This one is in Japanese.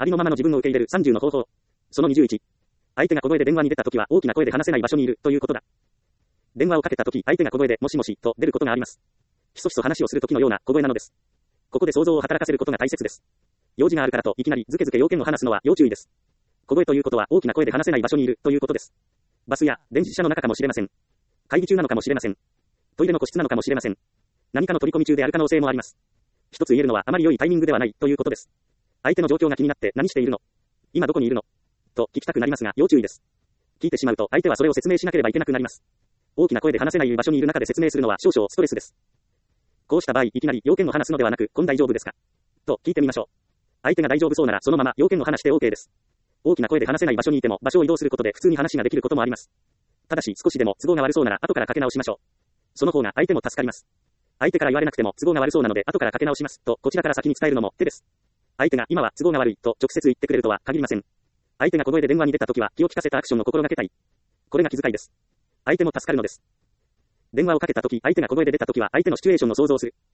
ありのままの自分を受け入れる30の方法。その21。相手が小声で電話に出たときは大きな声で話せない場所にいるということだ。電話をかけたとき、相手が小声でもしもしと出ることがあります。ひそひそ話をするときのような小声なのです。ここで想像を働かせることが大切です。用事があるからといきなりずけずけ要件を話すのは要注意です。小声ということは大きな声で話せない場所にいるということです。バスや電磁車の中かもしれません。会議中なのかもしれません。トイレの個室なのかもしれません。何かの取り込み中である可能性もあります。一つ言えるのはあまり良いタイミングではないということです。相手の状況が気になって何しているの？今どこにいるの？と聞きたくなりますが要注意です。聞いてしまうと相手はそれを説明しなければいけなくなります。大きな声で話せない場所にいる中で説明するのは少々ストレスです。こうした場合いきなり要件を話すのではなく、大丈夫ですか？と聞いてみましょう。相手が大丈夫そうならそのまま要件を話して OK です。大きな声で話せない場所にいても場所を移動することで普通に話ができることもあります。ただし少しでも都合が悪そうなら後からかけ直しましょう。その方が相手も助かります。相手から言われなくても都合が悪そうなので後からかけ直しますとこちらから先に伝えるのも手です。相手が今は都合が悪いと直接言ってくれるとは限りません。相手が小声で電話に出たときは気を利かせたアクションを心がけたい。これが気遣いです。相手も助かるのです。電話をかけたとき、相手が小声で出たときは相手のシチュエーションを想像する。